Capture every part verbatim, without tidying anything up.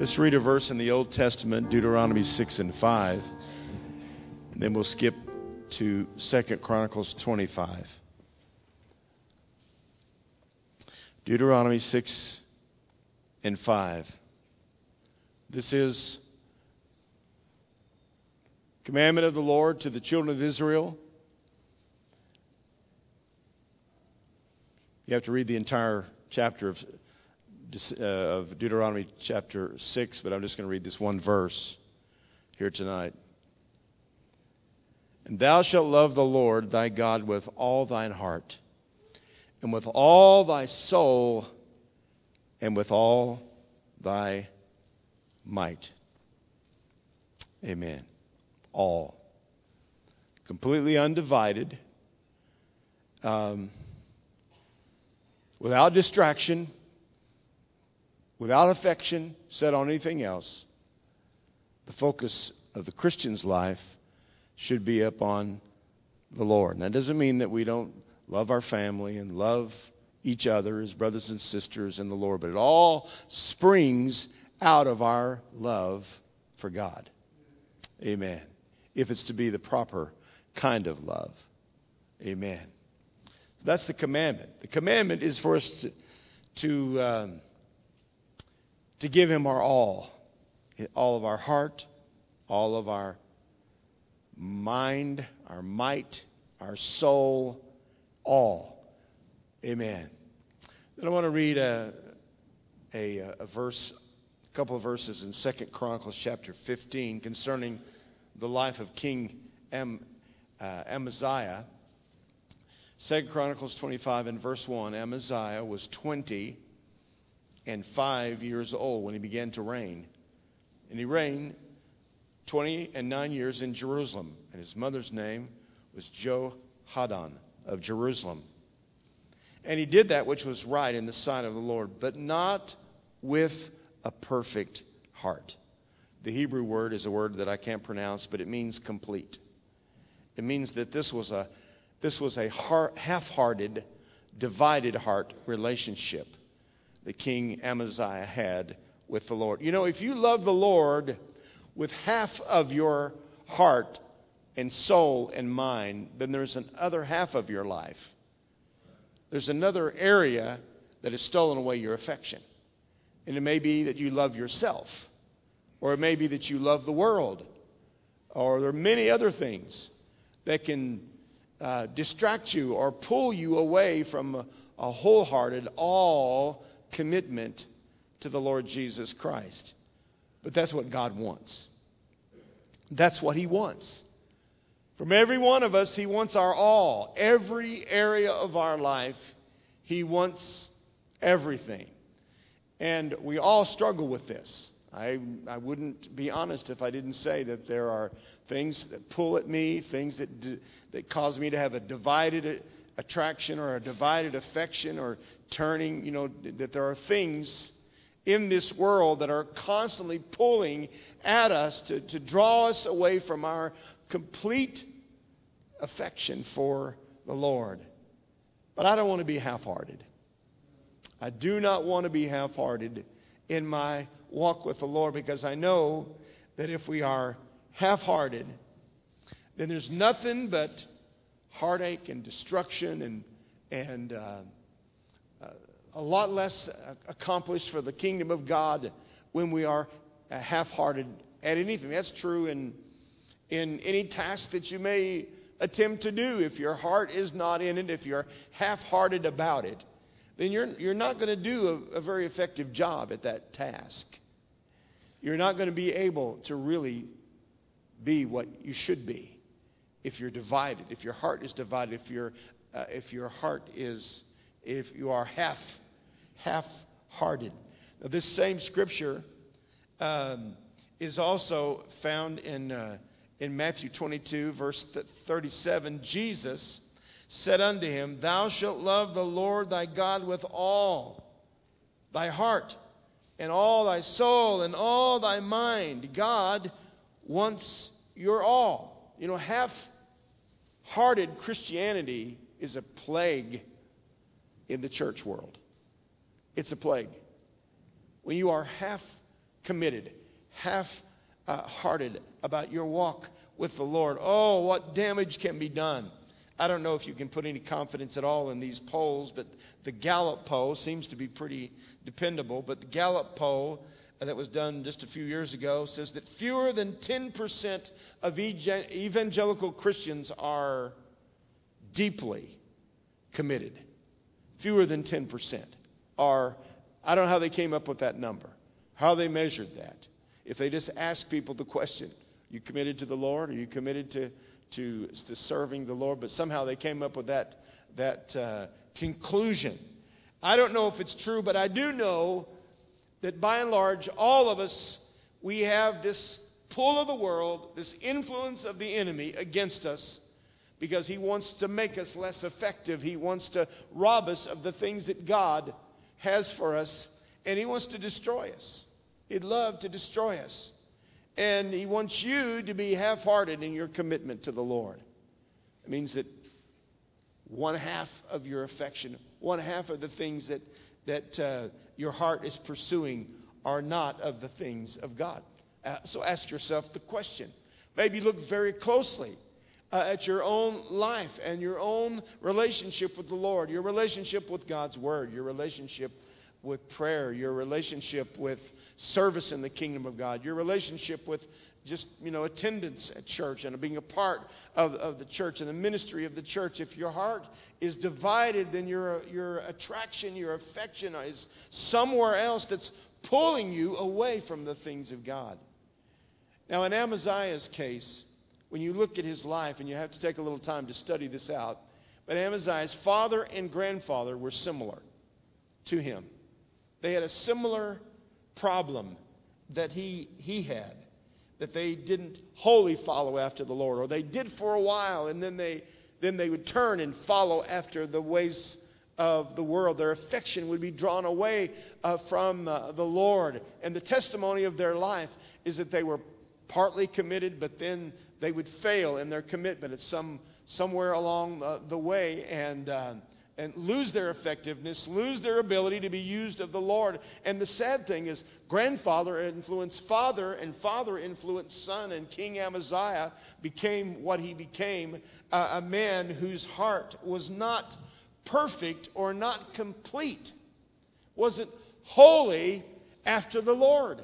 Let's read a verse in the Old Testament, Deuteronomy six and five. And then we'll skip to Second Chronicles twenty-five. Deuteronomy six and five. This is commandment of the Lord to the children of Israel. You have to read the entire chapter of, uh, of Deuteronomy chapter six, but I'm just going to read this one verse here tonight. And thou shalt love the Lord thy God with all thine heart, and with all thy soul, and with all thy might. Amen. All. Completely undivided. Um, without distraction. Without affection set on anything else. The focus of the Christian's life should be upon the Lord. And that doesn't mean that we don't love our family and love each other as brothers and sisters in the Lord, but it all springs out of our love for God. Amen. If it's to be the proper kind of love. Amen. So that's the commandment. The commandment is for us to to, um, to give him our all. All of our heart, all of our mind, our might, our soul, all. Amen. Then I want to read a, a, a verse, a couple of verses in Second Chronicles chapter fifteen concerning the life of King Am, uh, Amaziah. Second Chronicles twenty-five and verse one, Amaziah was twenty and five years old when he began to reign. And he reigned twenty and nine years in Jerusalem. And his mother's name was Jehoaddan of Jerusalem. And he did that which was right in the sight of the Lord, but not with a perfect heart. The Hebrew word is a word that I can't pronounce, but it means complete. It means that this was a this was a heart, half-hearted, divided heart relationship that King Amaziah had with the Lord. You know, if you love the Lord with half of your heart and soul and mind, then there's an other half of your life. There's another area that has stolen away your affection. And it may be that you love yourself, or it may be that you love the world, or there are many other things that can uh, distract you or pull you away from a, a wholehearted, all commitment to the Lord Jesus Christ. But that's what God wants. That's what he wants. From every one of us, he wants our all. Every area of our life, he wants everything. And we all struggle with this. I, I wouldn't be honest if I didn't say that there are things that pull at me, things that d- that cause me to have a divided attraction or a divided affection or turning, you know, that there are things in this world that are constantly pulling at us to, to draw us away from our complete affection for the Lord. But I don't want to be half-hearted. I do not want to be half-hearted in my walk with the Lord, because I know that if we are half-hearted, then there's nothing but heartache and destruction and and uh, uh, a lot less accomplished for the kingdom of God when we are half-hearted at anything. That's true in in any task that you may attempt to do. If your heart is not in it, if you're half-hearted about it, then you're you're not going to do a, a very effective job at that task. You're not going to be able to really be what you should be if you're divided, if your heart is divided, if your uh, if your heart is if you are half half-hearted. Now, this same scripture um, is also found in uh, in Matthew twenty-two, verse thirty-seven. Jesus said unto him, Thou shalt love the Lord thy God with all thy heart and all thy soul and all thy mind. God wants your all. You know, half-hearted Christianity is a plague in the church world. It's a plague. When you are half committed, half-hearted about your walk with the Lord, oh, what damage can be done. I don't know if you can put any confidence at all in these polls, but the Gallup poll seems to be pretty dependable. But the Gallup poll that was done just a few years ago says that fewer than ten percent of evangelical Christians are deeply committed. Fewer than ten percent are, I don't know how they came up with that number, how they measured that. If they just ask people the question, you committed to the Lord? Are you committed to, to, to serving the Lord? But somehow they came up with that, that uh, conclusion. I don't know if it's true, but I do know that by and large, all of us, we have this pull of the world, this influence of the enemy against us, because he wants to make us less effective. He wants to rob us of the things that God has for us, and he wants to destroy us. He'd love to destroy us. And he wants you to be half-hearted in your commitment to the Lord. It means that one half of your affection, one half of the things that, that uh, your heart is pursuing are not of the things of God. Uh, so ask yourself the question. Maybe look very closely uh, at your own life and your own relationship with the Lord, your relationship with God's Word, your relationship with prayer, your relationship with service in the kingdom of God, your relationship with just, you know, attendance at church and being a part of, of the church and the ministry of the church. If your heart is divided, then your, your attraction, your affection is somewhere else that's pulling you away from the things of God. Now, in Amaziah's case, when you look at his life, and you have to take a little time to study this out, but Amaziah's father and grandfather were similar to him. They had a similar problem that he, he had, that they didn't wholly follow after the Lord, or they did for a while, and then they, then they would turn and follow after the ways of the world. Their affection would be drawn away uh, from uh, the Lord. And the testimony of their life is that they were partly committed, but then they would fail in their commitment at some somewhere along uh, the way, and uh, and lose their effectiveness, lose their ability to be used of the Lord. And the sad thing is, grandfather influenced father, and father influenced son, and King Amaziah became what he became, uh, a man whose heart was not perfect or not complete, wasn't wholly after the Lord.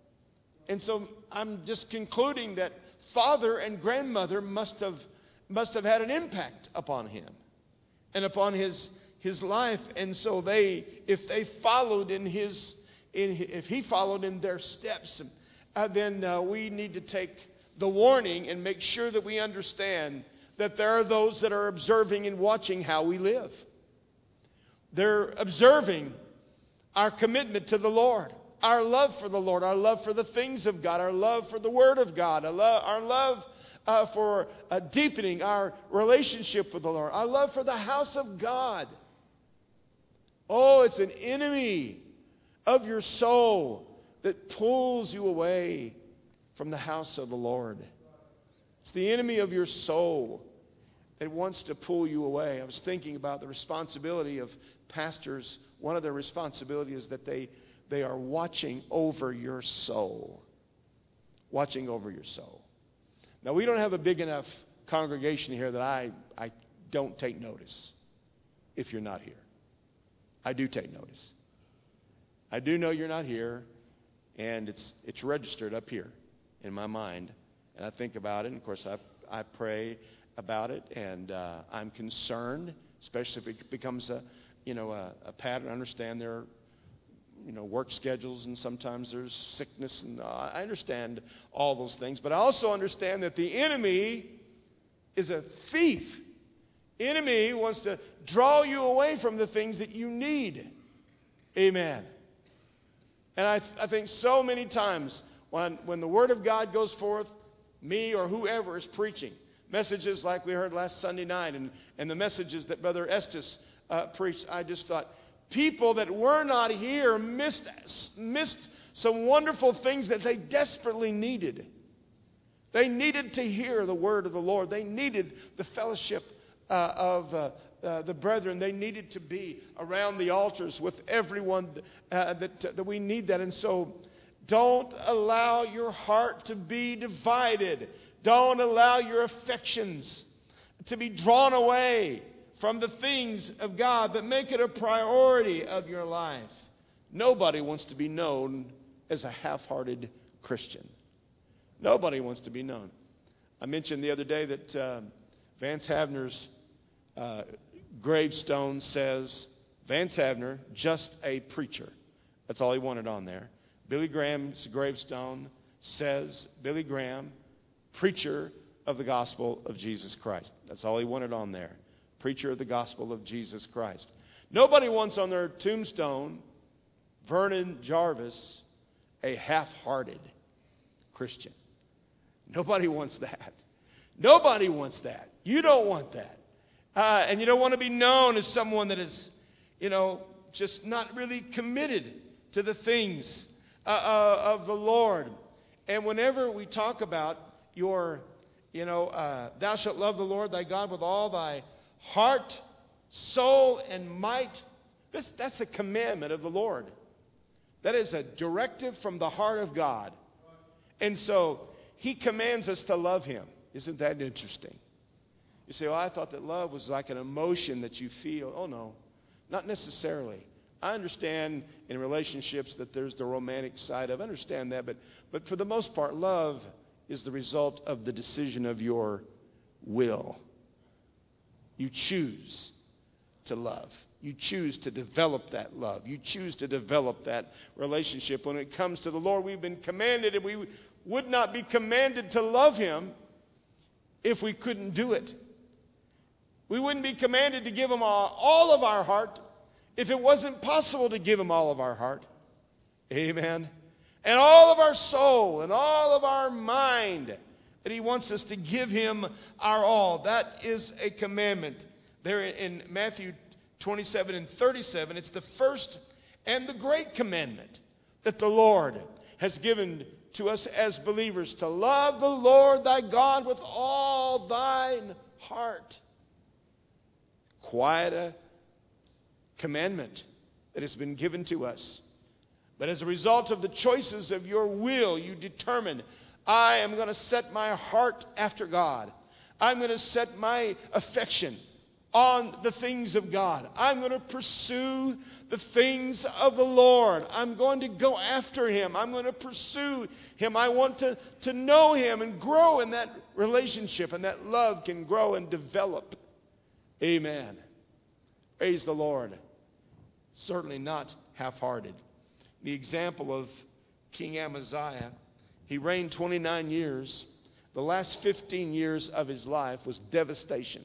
And so I'm just concluding that father and grandmother must have must have had an impact upon him and upon his his life. And so they, if they followed in his, in if he followed in their steps, uh, then uh, we need to take the warning and make sure that we understand that there are those that are observing and watching how we live. They're observing our commitment to the Lord, our love for the Lord, our love for the things of God, our love for the Word of God, our love, our love uh, for uh, deepening our relationship with the Lord, our love for the house of God. Oh, it's an enemy of your soul that pulls you away from the house of the Lord. It's the enemy of your soul that wants to pull you away. I was thinking about the responsibility of pastors. One of their responsibilities is that they, they are watching over your soul. Watching over your soul. Now, we don't have a big enough congregation here that I, I don't take notice if you're not here. I do take notice. I do know you're not here, and it's it's registered up here in my mind, and I think about it, and of course I, I pray about it, and uh, I'm concerned, especially if it becomes a, you know, a, a pattern. I understand there are, you know, work schedules, and sometimes there's sickness, and uh, I understand all those things. But I also understand that the enemy is a thief. Enemy wants to draw you away from the things that you need. Amen. And I, th- I think so many times when, when the Word of God goes forth, me or whoever is preaching, messages like we heard last Sunday night, and, and the messages that Brother Estes uh, preached, I just thought, people that were not here missed, missed some wonderful things that they desperately needed. They needed to hear the word of the Lord. They needed the fellowship uh, of uh, uh, the brethren. They needed to be around the altars with everyone uh, that, that we need that. And so Don't allow your heart to be divided. Don't allow your affections to be drawn away from the things of God, but make it a priority of your life. Nobody wants to be known as a half-hearted Christian. Nobody wants to be known. I mentioned the other day that uh, Vance Havner's uh, gravestone says, Vance Havner, just a preacher. That's all he wanted on there. Billy Graham's gravestone says, Billy Graham, preacher of the gospel of Jesus Christ. That's all he wanted on there. Preacher of the gospel of Jesus Christ. Nobody wants on their tombstone, Vernon Jarvis, a half-hearted Christian. Nobody wants that. Nobody wants that. You don't want that. Uh, and you don't want to be known as someone that is, you know, just not really committed to the things uh, uh, of the Lord. And whenever we talk about your, you know, uh, thou shalt love the Lord thy God with all thy heart, soul, and might, this, that's a commandment of the Lord. That is a directive from the heart of God. And so he commands us to love him. Isn't that interesting? You say, well, I thought that love was like an emotion that you feel. Oh, no, not necessarily. I understand in relationships that there's the romantic side of it. I understand that. But, but for the most part, love is the result of the decision of your will. You choose to love. You choose to develop that love. You choose to develop that relationship. When it comes to the Lord, we've been commanded, and we would not be commanded to love him if we couldn't do it. We wouldn't be commanded to give him all, all of our heart if it wasn't possible to give him all of our heart. Amen. And all of our soul and all of our mind, that he wants us to give him our all. That is a commandment. There in Matthew twenty-seven and thirty-seven, it's the first and the great commandment that the Lord has given to us as believers, to love the Lord thy God with all thine heart. Quite a commandment that has been given to us. But as a result of the choices of your will, you determine, I am going to set my heart after God. I'm going to set my affection on the things of God. I'm going to pursue the things of the Lord. I'm going to go after him. I'm going to pursue him. I want to, to know him and grow in that relationship, and that love can grow and develop. Amen. Praise the Lord. Certainly not half-hearted. The example of King Amaziah, he reigned twenty-nine years. The last fifteen years of his life was devastation.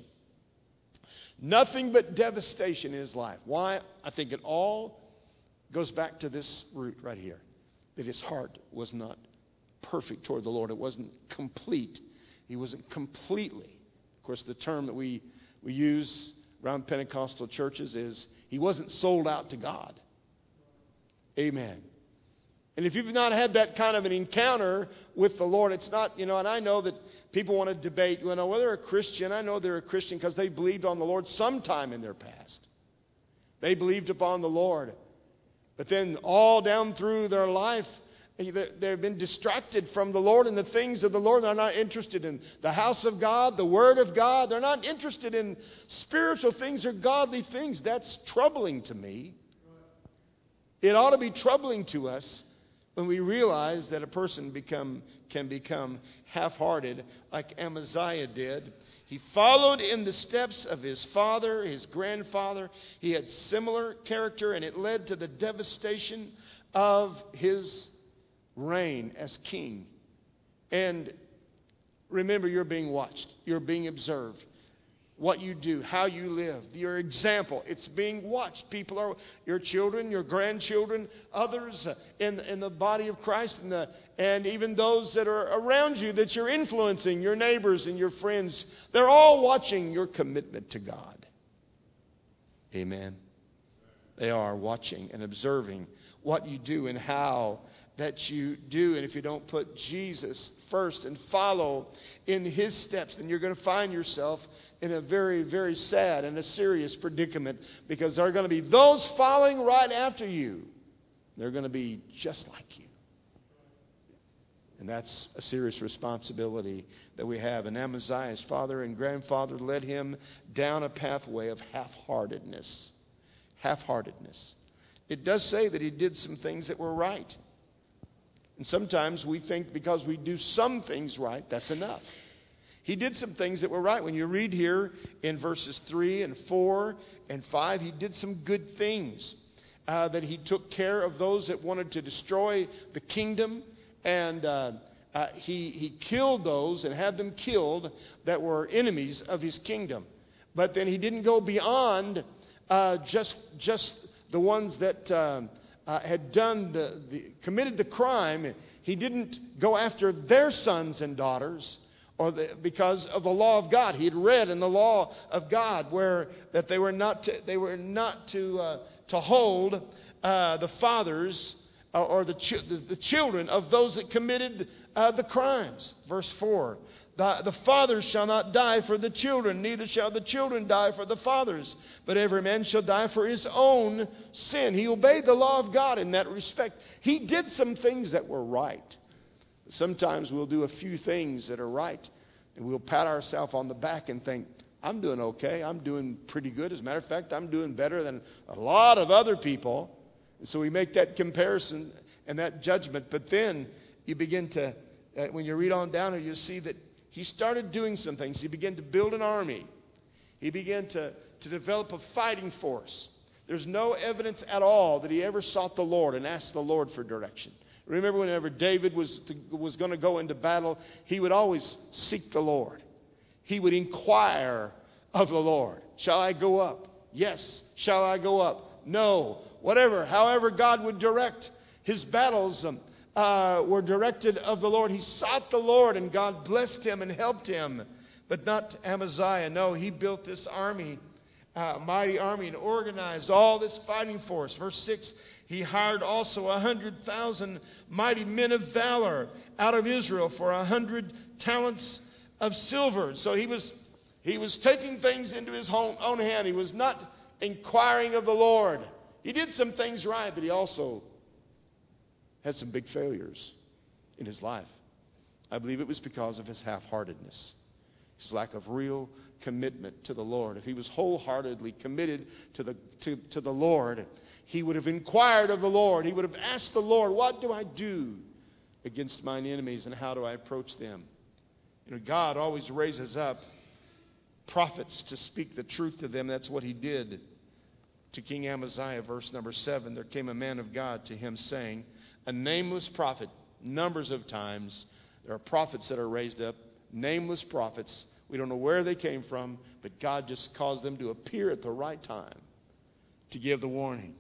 Nothing but devastation in his life. Why? I think it all goes back to this root right here, that his heart was not perfect toward the Lord. It wasn't complete. He wasn't completely. Of course, the term that we, we use around Pentecostal churches is he wasn't sold out to God. Amen. And if you've not had that kind of an encounter with the Lord, it's not, you know, and I know that people want to debate, you know, whether they're a Christian. I know they're a Christian because they believed on the Lord sometime in their past. They believed upon the Lord. But then all down through their life, they've been distracted from the Lord and the things of the Lord. They're not interested in the house of God, the word of God. They're not interested in spiritual things or godly things. That's troubling to me. It ought to be troubling to us when we realize that a person become, can become half-hearted like Amaziah did. He followed in the steps of his father, his grandfather. He had similar character, and it led to the devastation of his reign as king. And remember, you're being watched. You're being observed. What you do, how you live, your example, it's being watched. People are, your children, your grandchildren, others in, in the body of Christ, and, the, and even those that are around you that you're influencing, your neighbors and your friends, they're all watching your commitment to God. Amen. They are watching and observing what you do and how that you do. And if you don't put Jesus first and follow in his steps, then you're going to find yourself in a very, very sad and a serious predicament, because there are going to be those following right after you. They're going to be just like you. that's a serious responsibility that we have. And Amaziah's father and grandfather led him down a pathway of half-heartedness. Half-heartedness. It does say that he did some things that were right. And sometimes we think because we do some things right, that's enough. He did some things that were right. When you read here in verses three and four and five, he did some good things. Uh, that he took care of those that wanted to destroy the kingdom. And uh, uh, he, he killed those and had them killed that were enemies of his kingdom. But then he didn't go beyond uh, just, just the ones that uh, uh, had done the, the committed the crime. He didn't go after their sons and daughters. Or the, because of the law of God, he had read in the law of God where that they were not to, they were not to uh, to hold uh, the fathers uh, or the, ch- the the children of those that committed uh, the crimes. Verse four: the, the fathers shall not die for the children, neither shall the children die for the fathers, but every man shall die for his own sin. He obeyed the law of God in that respect. He did some things that were right. Sometimes we'll do a few things that are right, and we'll pat ourselves on the back and think, I'm doing okay. I'm doing pretty good. As a matter of fact, I'm doing better than a lot of other people. And so we make that comparison and that judgment. But then you begin to, uh, when you read on down here, you'll see that he started doing some things. He began to build an army. He began to, to develop a fighting force. There's no evidence at all that he ever sought the Lord and asked the Lord for direction. Remember, whenever David was to, was going to go into battle, he would always seek the Lord. He would inquire of the Lord. Shall I go up? Yes. Shall I go up? No. Whatever. However God would direct his battles um, uh, were directed of the Lord. He sought the Lord, and God blessed him and helped him. But not Amaziah. No, he built this army, uh, mighty army, and organized all this fighting force. Verse six, he hired also a hundred thousand mighty men of valor out of Israel for a hundred talents of silver. So he was he was taking things into his own, own hand. He was not inquiring of the Lord. He did some things right, but he also had some big failures in his life. I believe it was because of his half-heartedness, his lack of real commitment to the Lord. If he was wholeheartedly committed to the to, to the Lord, he would have inquired of the Lord. He would have asked the Lord, what do I do against mine enemies, and how do I approach them? You know, God always raises up prophets to speak the truth to them. That's what he did to King Amaziah. Verse number seven, there came a man of God to him saying, a nameless prophet. Numbers of times there are prophets that are raised up, nameless prophets. We don't know where they came from, but God just caused them to appear at the right time to give the warning.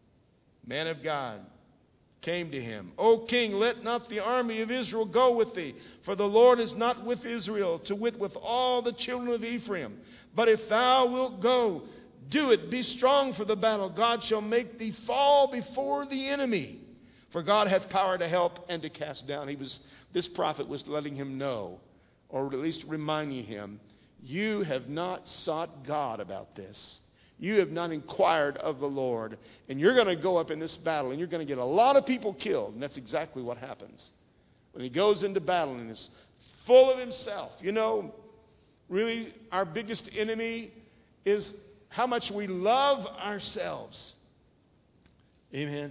Man of God came to him. O king, let not the army of Israel go with thee, for the Lord is not with Israel, to wit with all the children of Ephraim. But if thou wilt go, do it, be strong for the battle. God shall make thee fall before the enemy. For God hath power to help and to cast down. He was, this prophet was letting him know, or at least reminding him, you have not sought God about this. You have not inquired of the Lord, and you're going to go up in this battle, and you're going to get a lot of people killed. And that's exactly what happens. When he goes into battle and is full of himself. You know, really, our biggest enemy is how much we love ourselves. Amen.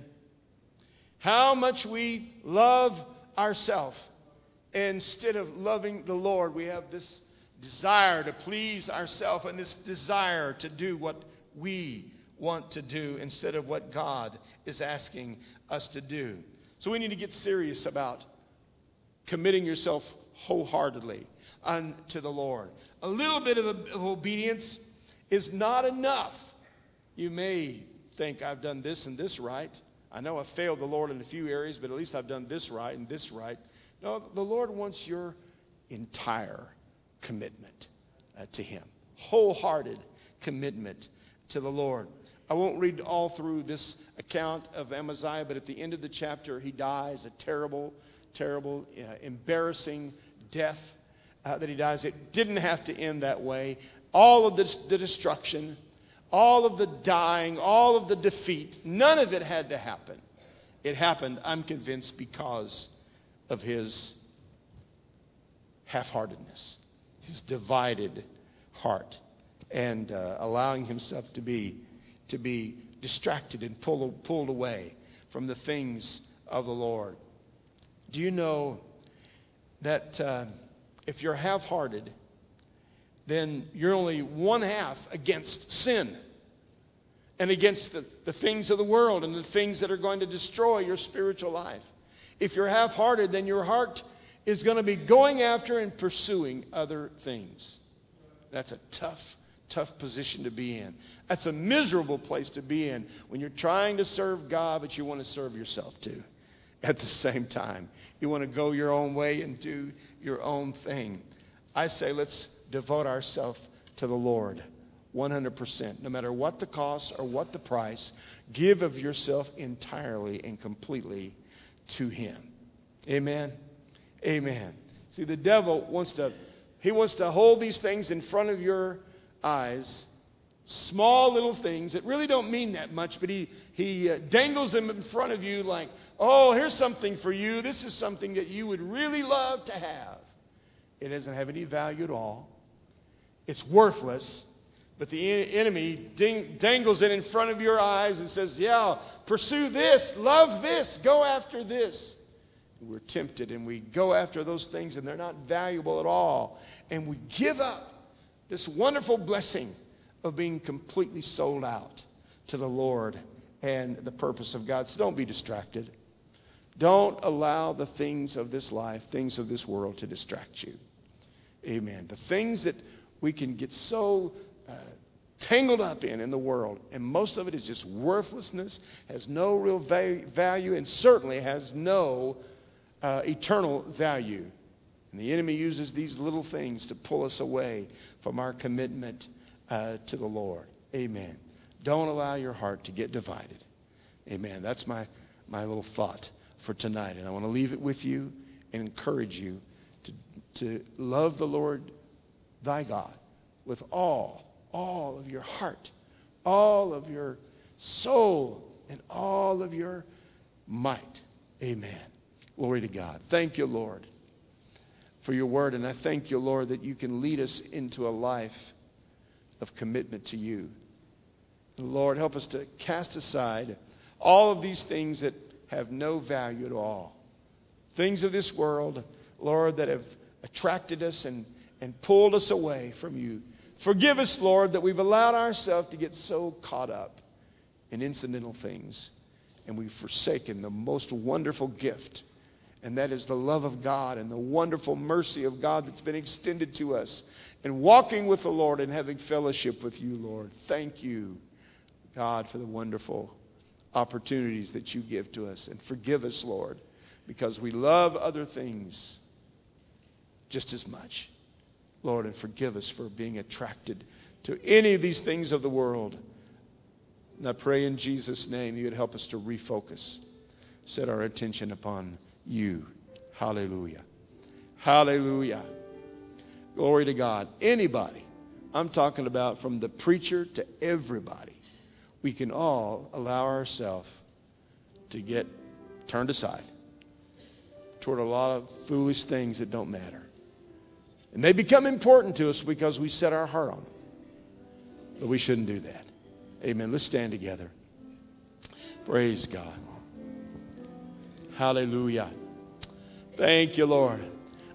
How much we love ourselves. Instead of loving the Lord, we have this desire to please ourselves and this desire to do what we want to do instead of what God is asking us to do. So we need to get serious about committing yourself wholeheartedly unto the Lord. A little bit of, of obedience is not enough. You may think, I've done this and this right. I know I've failed the Lord in a few areas, but at least I've done this right and this right. No, the Lord wants your entire commitment uh, to him. Wholehearted commitment to the Lord. I won't read all through this account of Amaziah, but at the end of the chapter, he dies a terrible, terrible, uh, embarrassing death uh, that he dies. It didn't have to end that way. All of this, the destruction, all of the dying, all of the defeat, none of it had to happen. It happened, I'm convinced, because of his half-heartedness, his divided heart, and uh, allowing himself to be to be distracted and pulled pulled away from the things of the Lord. Do you know that uh, if you're half-hearted, then you're only one half against sin and against the, the things of the world and the things that are going to destroy your spiritual life. If you're half-hearted, then your heart is going to be going after and pursuing other things. That's a tough, tough position to be in. That's a miserable place to be in when you're trying to serve God, but you want to serve yourself too at the same time. You want to go your own way and do your own thing. I say let's devote ourselves to the Lord one hundred percent. No matter what the cost or what the price, give of yourself entirely and completely to him. Amen. Amen. See, the devil wants to, he wants to hold these things in front of your eyes, small little things that really don't mean that much, but he, he uh, dangles them in front of you like, oh, here's something for you. This is something that you would really love to have. It doesn't have any value at all. It's worthless. But the enemy ding, dangles it in front of your eyes and says, yeah, pursue this, love this, go after this. And we're tempted and we go after those things and they're not valuable at all. And we give up this wonderful blessing of being completely sold out to the Lord and the purpose of God. So don't be distracted. Don't allow the things of this life, things of this world to distract you. Amen. The things that we can get so uh, tangled up in in the world, and most of it is just worthlessness, has no real value, and certainly has no uh, eternal value. And the enemy uses these little things to pull us away from our commitment uh, to the Lord. Amen. Don't allow your heart to get divided. Amen. That's my, my little thought for tonight. And I want to leave it with you and encourage you to, to love the Lord thy God with all, all of your heart, all of your soul, and all of your might. Amen. Glory to God. Thank you, Lord, for your word. And I thank you, Lord, that you can lead us into a life of commitment to you. And Lord, help us to cast aside all of these things that have no value at all. Things of this world, Lord, that have attracted us and, and pulled us away from you. Forgive us, Lord, that we've allowed ourselves to get so caught up in incidental things. And we've forsaken the most wonderful gift. And that is the love of God and the wonderful mercy of God that's been extended to us. And walking with the Lord and having fellowship with you, Lord. Thank you, God, for the wonderful opportunities that you give to us. And forgive us, Lord, because we love other things just as much. Lord, and forgive us for being attracted to any of these things of the world. And I pray in Jesus' name you would help us to refocus, set our attention upon you. Hallelujah. Hallelujah. Glory to God. Anybody, I'm talking about from the preacher to everybody, we can all allow ourselves to get turned aside toward a lot of foolish things that don't matter. And they become important to us because we set our heart on them. But we shouldn't do that. Amen. Let's stand together. Praise God. Hallelujah. Thank you, Lord.